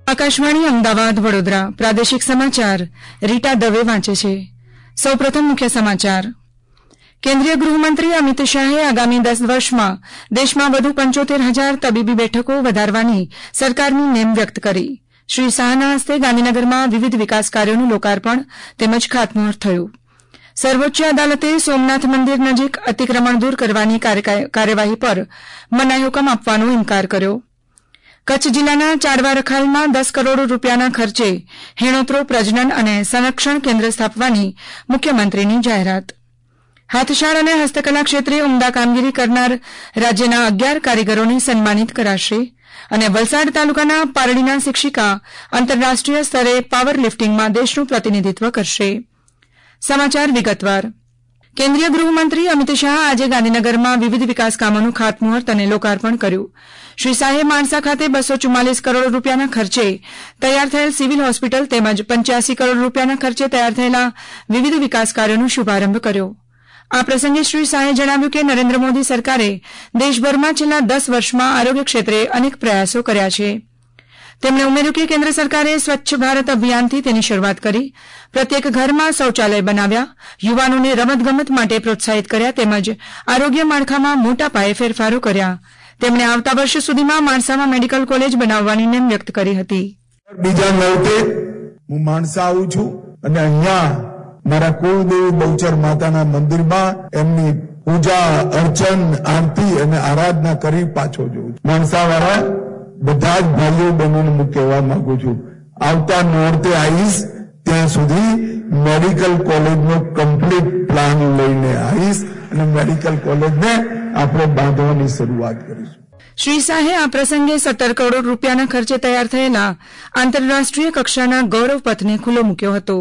આકાશવાણી અમદાવાદ વડોદરા પ્રાદેશિક સમાચાર રીટા દવે વાંચે છે. સૌપ્રથમ મુખ્ય સમાચાર. કેન્દ્રીય ગૃહમંત્રી અમિત શાહે આગામી 10 વર્ષમાં દેશમાં વધુ 75,000 તબીબી બેઠકો વધારવાની સરકારની નેમ વ્યક્ત કરી. શ્રી શાહના હસ્તે ગાંધીનગરમાં વિવિધ વિકાસ કાર્યોનું લોકાર્પણ તેમજ ખાતમુહૂર્ત થયું. સર્વોચ્ચ અદાલતે સોમનાથ મંદિર નજીક અતિક્રમણ દૂર કરવાની કાર્યવાહી પર મનાઈહુકમ આપવાનો ઇન્કાર કર્યો. કચ્છ જિલ્લાના ચાડવા રખાલમાં 10 કરોડ રૂપિયાના ખર્ચે હેણોત્રો પ્રજનન અને સંરક્ષણ કેન્દ્ર સ્થાપવાની મુખ્યમંત્રીની જાહેરાત. હાથશાળ અને હસ્તકલા ક્ષેત્રે ઉમદા કામગીરી કરનાર રાજ્યના 11 કારીગરોને સન્માનિત કરાશે અને વલસાડ તાલુકાના પારડીના શિક્ષિકા આંતરરાષ્ટ્રીય સ્તરે પાવર લિફ્ટિંગમાં દેશનું પ્રતિનિધિત્વ કરશે. સમાચાર વિગતવાર. કેન્દ્રીય ગૃહમંત્રી અમિત શાહ આજે ગાંધીનગરમાં વિવિધ વિકાસ કામોનું ખાતમુહૂર્ત અને લોકાર્પણ કર્યું. શ્રી શાહે માણસા ખાતે 244 કરોડ રૂપિયાના ખર્ચે તૈયાર થયેલ સિવિલ હોસ્પિટલ તેમજ 85 કરોડ રૂપિયાના ખર્ચે તૈયાર થયેલા વિવિધ વિકાસ કાર્યોનો શુભારંભ કર્યો. આ પ્રસંગે શ્રી શાહે જણાવ્યું કે નરેન્દ્ર મોદી સરકારે દેશભરમાં છેલ્લા 10 વર્ષમાં આરોગ્ય ક્ષેત્રે અનેક પ્રયાસો કર્યા છે. તેમણે ઉમેર્યું કે કેન્દ્ર સરકારે સ્વચ્છ ભારત અભિયાનથી તેની શરૂઆત કરી, પ્રત્યેક ઘરમાં શૌચાલય બનાવ્યા, યુવાનોને રમતગમત માટે પ્રોત્સાહિત કર્યા તેમજ આરોગ્ય માળખામાં મોટા પાયે ફેરફારો કર્યા. તેમણે આવતા વર્ષ સુધીમાં માણસામાં મેડિકલ કોલેજ બનાવવાની નેમ વ્યક્ત કરી હતી. બીજા નોરતે હું માણસા આવું છું અને અહીંયા મારા કુળદેવી બહુચર માતાના મંદિરમાં એમની પૂજા અર્ચન આરતી અને આરાધના કરી પાછો જોઉં છું. માણસાવાળા બધા જ ભાઈઓ બહેનોને હું કહેવા માંગુ છું, આવતા નોરતે આવીશ ત્યાં સુધી મેડિકલ કોલેજનો કમ્પ્લીટ પ્લાન લઈને આવીશ અને મેડિકલ કોલેજને આપણે બાંધવાની શરૂઆત કરીશું. શ્રી શાહે આ પ્રસંગે 17 કરોડ રૂપિયાના ખર્ચે તૈયાર થયેલા આંતરરાષ્ટ્રીય કક્ષાના ગૌરવ પથને ખુલ્લો મૂક્યો હતો.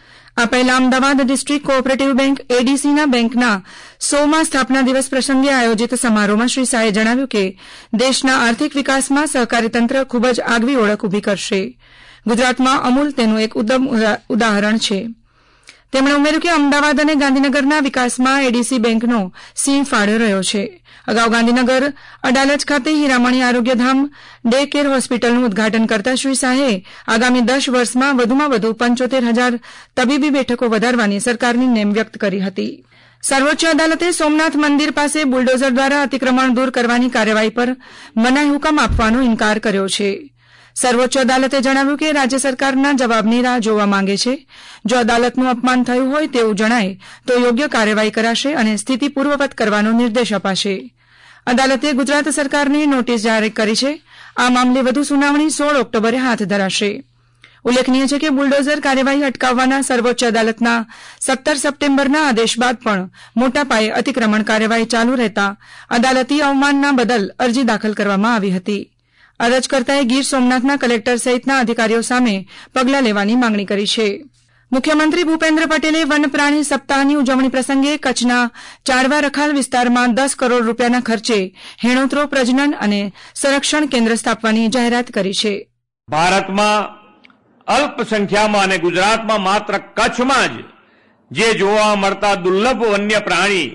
આ પહેલા અમદાવાદ ડિસ્ટ્રિક્ટ કોઓપરેટિવ બેંક એડીસીના બેંકના 100મા સ્થાપના દિવસ પ્રસંગે આયોજિત સમારોહમાં શ્રી શાહે જણાવ્યું કે દેશના આર્થિક વિકાસમાં સહકારી તંત્ર ખૂબ જ આગવી ઓળખ ઉભી કરશે. ગુજરાતમાં અમૂલ તેનું એક ઉત્તમ ઉદાહરણ છે. તેમણે ઉમેર્યું કે અમદાવાદ અને ગાંધીનગરના વિકાસમાં એડીસી બેંકનો સિંહ ફાળો રહ્યો છે. અગાઉ ગાંધીનગર અડાલજ ખાતે હીરામણી આરોગ્યધામ ડે કેર હોસ્પિટલનું ઉદઘાટન કરતા શ્રી શાહે આગામી 10 વર્ષમાં વધુમાં વધુ 75,000 તબીબી બેઠકો વધારવાની સરકારની નેમ વ્યક્ત કરી હતી. સર્વોચ્ચ અદાલતે સોમનાથ મંદિર પાસે બુલડોઝર દ્વારા અતિક્રમણ દૂર કરવાની કાર્યવાહી પર મનાઈહુકમ આપવાનો ઇન્કાર કર્યો છે. સર્વોચ્ચ અદાલતે જણાવ્યું કે રાજ્ય સરકારના જવાબની રાહ જોવા માંગે છે. જો અદાલતનું અપમાન થયું હોય તેવું જણાય તો યોગ્ય કાર્યવાહી કરાશે અને સ્થિતિ પૂર્વવત કરવાનો નિર્દેશ અપાશે. અદાલતે ગુજરાત સરકારને નોટિસ જારી કરી છે. આ મામલે વધુ સુનાવણી 16 ઓક્ટોબરે હાથ ધરાશે. ઉલ્લેખનીય છે કે બુલડોઝર કાર્યવાહી અટકાવવાના સર્વોચ્ચ અદાલતના 17 સપ્ટેમ્બરના આદેશ બાદ પણ મોટા પાયે અતિક્રમણ કાર્યવાહી ચાલુ રહેતા અદાલતી અવમાનના બદલ અરજી દાખલ કરવામાં આવી હતી. અરજકર્તાએ ગીર સોમનાથના કલેક્ટર સહિતના અધિકારીઓ સામે પગલાં લેવાની માંગણી કરી છે. મુખ્યમંત્રી ભૂપેન્દ્ર પટેલે વન પ્રાણી સપ્તાહની ઉજવણી પ્રસંગે કચ્છના ચાડવા રખાલ વિસ્તારમાં 10 કરોડ રૂપિયાના ખર્ચે હેણોત્રો પ્રજનન અને સંરક્ષણ કેન્દ્ર સ્થાપવાની જાહેરાત કરી છે. ભારતમાં અલ્પસંખ્યામાં અને ગુજરાતમાં માત્ર કચ્છમાં જ જે જોવા મળતા દુર્લભ વન્ય પ્રાણી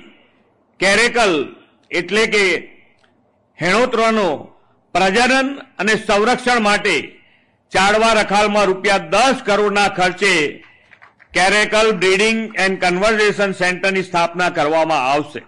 કેરેકલ એટલે કે હેણોત્રોનો પ્રજનન અને સંરક્ષણ માટે ચાડવા રખાલમાં ₹10 કરોડના ખર્ચે કેરેકલ બ્રીડિંગ એન્ડ કન્વર્ઝેશન સેન્ટરની સ્થાપના કરવામાં આવશે.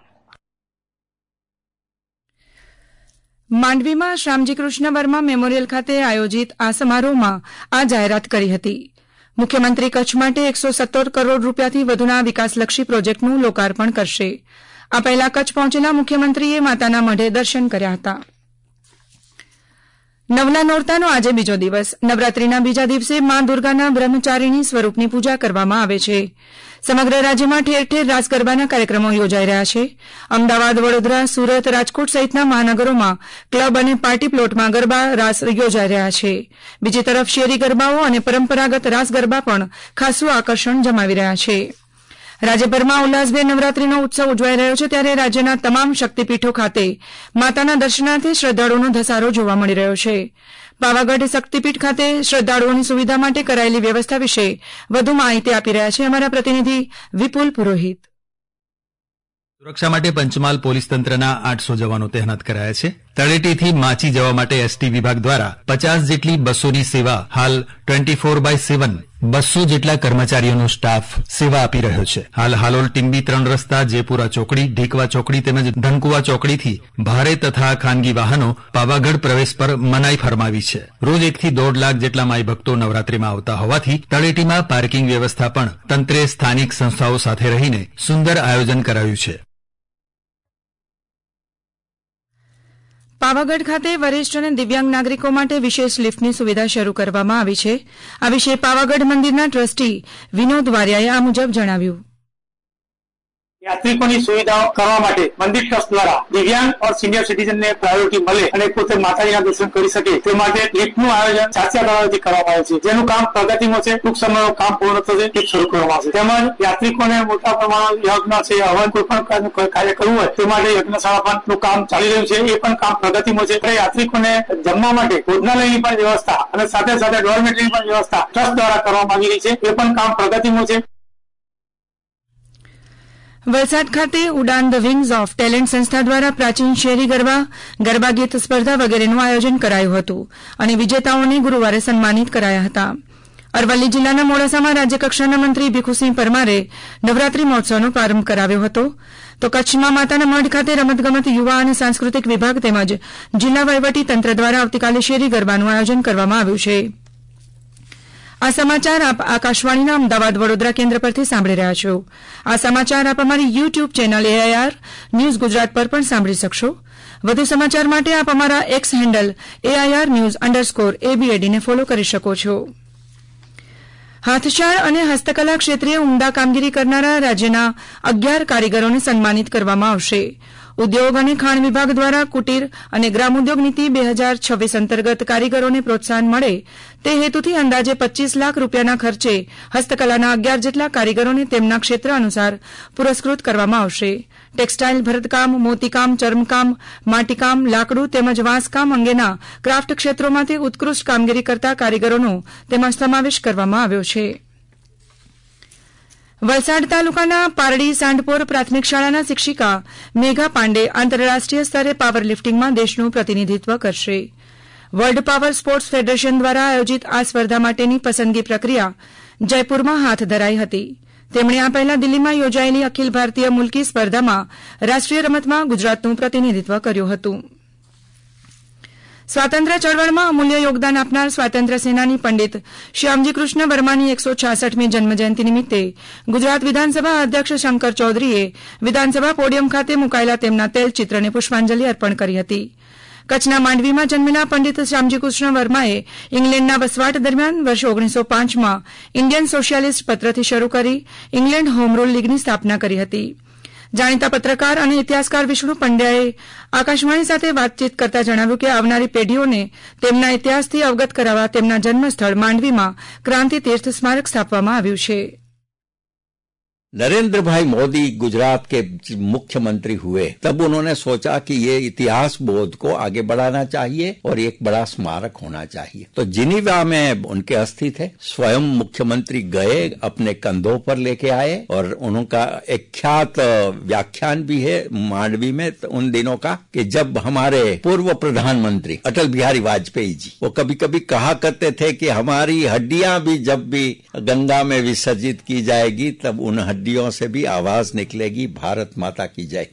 માંડવીમાં શ્યામજી કૃષ્ણ વર્મા મેમોરિયલ ખાતે આયોજિત આ સમારોહમાં આ જાહેરાત કરી હતી. મુખ્યમંત્રી કચ્છ માટે 117 કરોડ રૂપિયાથી વધુના વિકાસલક્ષી પ્રોજેક્ટનું લોકાર્પણ કરશે. આ પહેલા કચ્છ પહોંચેલા મુખ્યમંત્રીએ માતાના મઢે દર્શન કર્યા હતા. નવલા નોરતાનો આજે બીજો દિવસ. નવરાત્રીના બીજા દિવસે મા દુર્ગાના બ્રહ્મચારિણી સ્વરૂપની પૂજા કરવામાં આવે છે. સમગ્ર રાજ્યમાં ઠેર ઠેર રાસ ગરબાના કાર્યક્રમો યોજાઈ રહ્યા છે. અમદાવાદ, વડોદરા, સુરત, રાજકોટ સહિતના મહાનગરોમાં ક્લબ અને પાર્ટી પ્લોટમાં ગરબા રાસ યોજાઈ રહ્યા છે. બીજી તરફ શેરી ગરબાઓ અને પરંપરાગત રાસ ગરબા પણ ખાસું આકર્ષણ જમાવી રહ્યા છે. રાજ્યભરમાં ઉલ્લાસભેર નવરાત્રીનો ઉત્સવ ઉજવાઈ રહ્યો છે ત્યારે રાજ્યના તમામ શક્તિપીઠો ખાતે માતાના દર્શનાર્થે શ્રદ્ધાળુઓનો ધસારો જોવા મળી રહ્યો છે. પાવાગઢ શક્તિપીઠ ખાતે શ્રદ્ધાળુઓની સુવિધા માટે કરાયેલી વ્યવસ્થા વિશે વધુ માહિતી આપી રહ્યા છે અમારા પ્રતિનિધિ વિપુલ પુરોહિત. સુરક્ષા માટે પંચમહાલ પોલીસ તંત્રના 800 જવાનો તહેનાત કરાયા છે. તળેટીથી માચી જવા માટે એસટી વિભાગ દ્વારા 50 જેટલી બસોની સેવા હાલ 24/7 200 જેટલા કર્મચારીઓનો સ્ટાફ સેવા આપી રહ્યો છે. હાલ હાલોલ ટીંબી 3 રસ્તા, જેપુરા ચોકડી, ઢીકવા ચોકડી તેમજ ધનકુવા ચોકડીથી ભારે તથા ખાનગી વાહનો પાવાગઢ પ્રવેશ પર મનાઈ ફરમાવી છે. રોજ 1 થી 1.5 લાખ જેટલા માઈ ભક્તો નવરાત્રીમાં આવતા હોવાથી તળેટીમાં પાર્કિંગ વ્યવસ્થા પણ તંત્રે સ્થાનિક સંસ્થાઓ સાથે રહીને સુંદર આયોજન કરાયું છે. પાવાગઢ ખાતે વરિષ્ઠ અને દિવ્યાંગ નાગરિકો માટે વિશેષ લિફ્ટની સુવિધા શરૂ કરવામાં આવી છે. આ વિશે પાવાગઢ મંદિરના ટ્રસ્ટી વિનોદ વારિયાએ આ મુજબ જણાવ્યું. યાત્રિકોની સુવિધાઓ કરવા માટે મંદિર ટ્રસ્ટ દ્વારા દિવ્યાંગ और सीनियर सिटीजन ने प्रायोरिटी મળે અને પોતે માતાજીના દર્શન કરી શકે તે માટે લિફ્ટનું આયોજન ચાચા તળાવથી કરવામાં આવે છે, જેનું કામ પ્રગતિમાં છે. ટૂંક સમયમાં કામ પૂર્ણ થશે તે શરૂ કરવામાં આવશે. તેમજ યાત્રિકોને મોટા પ્રમાણમાં યજ્ઞ છે, હવન કોઈ પણ કાર્ય કરવું હોય તે માટે યજ્ઞશાળા પણ કામ ચાલી રહ્યું છે. એ પણ કામ પ્રગતિમાં છે. યાત્રિકોને જમવા માટે ભોજનાલયની પણ વ્યવસ્થા અને સાથે સાથે ડોર્મેટરીની પણ વ્યવસ્થા ટ્રસ્ટ દ્વારા કરવામાં આવી રહી છે. એ પણ કામ પ્રગતિમાં છે. વલસાડ ખાતે ઉડાન ધ વિંગ્સ ઓફ ટેલેન્ટ સંસ્થા દ્વારા પ્રાચીન શેરી ગરબા ગીત સ્પર્ધા વગેરેનું આયોજન કરાયું હતું અને વિજેતાઓને ગુરૂવારે સન્માનિત કરાયા હતા. અરવલ્લી જિલ્લાના મોડાસામાં રાજ્યકક્ષાના મંત્રી ભીખુસિંહ પરમારે નવરાત્રી મહોત્સવનો પ્રારંભ કરાવ્યો હતો. તો કચ્છમાં માતાના મઢ ખાતે રમતગમત, યુવા અને સાંસ્કૃતિક વિભાગ તેમજ જિલ્લા વહીવટી તંત્ર દ્વારા આવતીકાલે શેરી ગરબાનું આયોજન કરવામાં આવ્યું છે. આ સમાચાર આપ આકાશવાણીના અમદાવાદ વડોદરા કેન્દ્ર પરથી સાંભળી રહ્યા છો. આ સમાચાર આપ અમારી YouTube channel AIR news Gujarat પર પણ સાંભળી શકશો. વધુ સમાચાર માટે આપ અમારા એક્સ હેન્ડલ AIR_news_ABAD ને ફોલો કરી શકો છો. હાથશાળ અને હસ્તકલા ક્ષેત્રે ઉમદા કામગીરી કરનારા રાજ્યના 11 કારીગરોને સન્માનિત કરવામાં આવશે. ઉદ્યોગ અને ખાણ વિભાગ દ્વારા કુટીર અને ગ્રામોદ્યોગ નીતિ 2026 અંતર્ગત કારીગરોને પ્રોત્સાહન મળે તે હેતુથી અંદાજે 25 લાખ રૂપિયાના ખર્ચે હસ્તકલાના 11 જેટલા કારીગરોને તેમના ક્ષેત્ર અનુસાર પુરસ્કૃત કરવામાં આવશે. ટેક્સટાઇલ, ભરતકામ, મોતીકામ, ચર્મકામ, માટીકામ, લાકડું તેમજ વાંસકામ અંગેના ક્રાફ્ટ ક્ષેત્રોમાંથી ઉત્કૃષ્ટ કામગીરી કરતા કારીગરોનો તેમાં સમાવેશ કરવામાં આવ્યો છે. વલસાડ તાલુકાના પારડી સાંઢપોર પ્રાથમિક શાળાના શિક્ષિકા મેઘા પાંડે આંતરરાષ્ટ્રીય સ્તરે પાવર લિફ્ટિંગમાં દેશનું પ્રતિનિધિત્વ કરશે. વર્લ્ડ પાવર સ્પોર્ટ્સ ફેડરેશન દ્વારા આયોજિત આ સ્પર્ધા માટેની પસંદગી પ્રક્રિયા જયપુરમાં હાથ ધરાઈ હતી. તેમણે આ પહેલા દિલ્હીમાં યોજાયેલી અખિલ ભારતીય મુલકી સ્પર્ધામાં રાષ્ટ્રીય રમતમાં ગુજરાતનું પ્રતિનિધિત્વ કર્યું હતું. સ્વાતંત્ર્ય ચળવળમાં અમૂલ્ય યોગદાન આપનાર સ્વાતંત્ર્ય સેનાની પંડિત શ્યામજી કૃષ્ણ વર્માની 166મી જન્મજયંતિ નિમિત્તે ગુજરાત વિધાનસભા અધ્યક્ષ શંકર ચૌધરીએ વિધાનસભા પોડિયમ ખાતે મુકાયેલા તેમના તેલચિત્રને પુષ્પાંજલિ અર્પણ કરી હતી. કચ્છના માંડવીમાં જન્મેલા પંડિત શ્યામજી કૃષ્ણ વર્માએ ઇંગ્લેન્ડના વસવાટ દરમિયાન વર્ષ 1905માં ઇન્ડિયન સોશિયાલિસ્ટ પત્રથી શરૂ કરી ઇંગ્લેન્ડ હોમ રૂલ લીગની સ્થાપના કરી હતી. જાણીતા પત્રકાર અને ઇતિહાસકાર વિષ્ણુ પંડ્યાએ આકાશવાણી સાથે વાતચીત કરતા જણાવ્યું કે આવનારી પેઢીઓને તેમના ઇતિહાસથી અવગત કરાવવા તેમના જન્મસ્થળ માંડવીમાં ક્રાંતિ તીર્થ સ્મારક સ્થાપવામાં આવ્યું છે. नरेंद्र भाई मोदी गुजरात के मुख्यमंत्री हुए तब उन्होंने सोचा कि ये इतिहास बोध को आगे बढ़ाना चाहिए और एक बड़ा स्मारक होना चाहिए. तो जिनीवा में उनके अस्थि थे. स्वयं मुख्यमंत्री गए, अपने कंधों पर लेके आए और उनका एक ख्यात व्याख्यान भी है मांडवी में उन दिनों का कि जब हमारे पूर्व प्रधानमंत्री अटल बिहारी वाजपेयी जी वो कभी कभी कहा करते थे कि हमारी हड्डियां भी जब भी गंगा में विसर्जित की जाएगी तब उन हड्डियों से भी आवाज निकलेगी भारत माता की जय.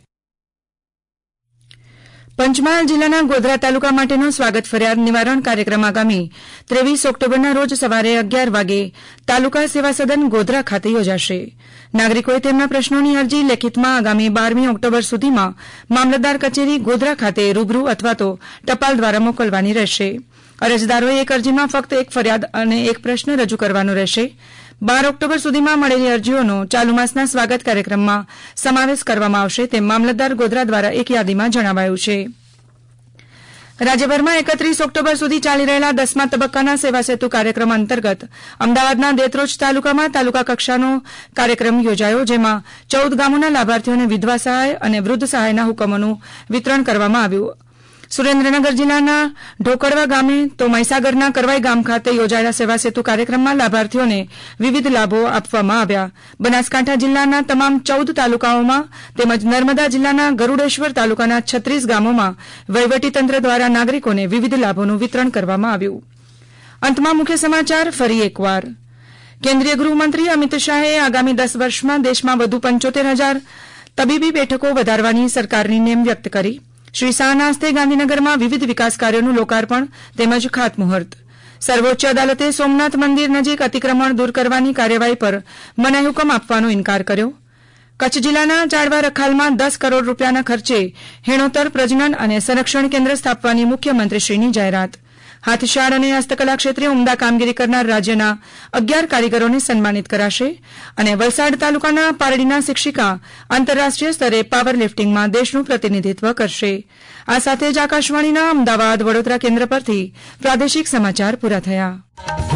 પંચમહાલ જિલ્લાના ગોધરા તાલુકા માટેનો સ્વાગત ફરિયાદ નિવારણ કાર્યક્રમ આગામી 23 ઓક્ટોબરના રોજ સવારે 11 વાગે તાલુકા સેવા સદન ગોધરા ખાતે યોજાશે. નાગરિકોએ તેમના પ્રશ્નોની અરજી લેખિતમાં આગામી 12મી ઓક્ટોબર સુધીમાં મામલતદાર કચેરી ગોધરા ખાતે રૂબરૂ અથવા તો ટપાલ દ્વારા મોકલવાની રહેશે. અરજદારોએ એક અરજીમાં ફક્ત એક ફરિયાદ અને એક પ્રશ્ન રજૂ કરવાનો રહેશે. 12 ઓક્ટોબર સુધીમાં મળેલી અરજીઓનો ચાલુ માસના સ્વાગત કાર્યક્રમમાં સમાવેશ કરવામાં આવશે તેમ મામલતદાર ગોધરા દ્વારા એક યાદીમાં જણાવાયું છે. રાજ્યભરમાં 31 ઓક્ટોબર સુધી ચાલી રહેલા 10મા તબક્કાના સેવા સેતુ કાર્યક્રમ અંતર્ગત અમદાવાદના દેત્રોજ તાલુકામાં તાલુકા કક્ષાનો કાર્યક્રમ યોજાયો, જેમાં 14 ગામોના લાભાર્થીઓને વિધવા સહાય અને વૃદ્ધ સહાયના હુકમોનું વિતરણ કરવામાં આવ્યું. સુરેન્દ્રનગર જિલ્લાના ઢોકળવા ગામે તો મહીસાગરના કરવાઈ ગામ ખાતે યોજાયેલા સેવા સેતુ કાર્યક્રમમાં લાભાર્થીઓને વિવિધ લાભો આપવામાં આવ્યા. બનાસકાંઠા જિલ્લાના તમામ 14 તાલુકાઓમાં તેમજ નર્મદા જિલ્લાના ગરૂડેશ્વર તાલુકાના 36 ગામોમાં વહીવટીતંત્ર દ્વારા નાગરિકોને વિવિધ લાભોનું વિતરણ કરવામાં આવ્યું. અંતમાં મુખ્ય સમાચાર ફરી એકવાર. કેન્દ્રીય ગૃહમંત્રી અમિત શાહે આગામી 10 વર્ષમાં દેશમાં વધુ 75,000 તબીબી બેઠકો વધારવાની સરકારની નેમ વ્યક્ત કરી. શ્રી શાહના હસ્તે ગાંધીનગરમાં વિવિધ વિકાસ કાર્યોનું લોકાર્પણ તેમજ ખાતમુહૂર્ત. સર્વોચ્ચ અદાલતે સોમનાથ મંદિર નજીક અતિક્રમણ દૂર કરવાની કાર્યવાહી પર મનાઈહુકમ આપવાનો ઇનકાર કર્યો. કચ્છ જિલ્લાના જાડવા રખાલમાં 10 કરોડ રૂપિયાના ખર્ચે હેણોતર પ્રજનન અને સંરક્ષણ કેન્દ્ર સ્થાપવાની મુખ્યમંત્રીશ્રીની જાહેરાત. હાથશાળ અને હસ્તકલા ક્ષેત્રે ઉમદા કામગીરી કરનાર રાજ્યના 11 કારીગરોને સન્માનિત કરાશે. અને વલસાડ તાલુકાના પારડીના શિક્ષિકા આંતરરાષ્ટ્રીય સ્તરે પાવર લિફ્ટિંગમાં દેશનું પ્રતિનિધિત્વ કરશે. આ સાથે જ આકાશવાણીના અમદાવાદ વડોદરા કેન્દ્ર પરથી પ્રાદેશિક સમાચાર પૂરા થયા.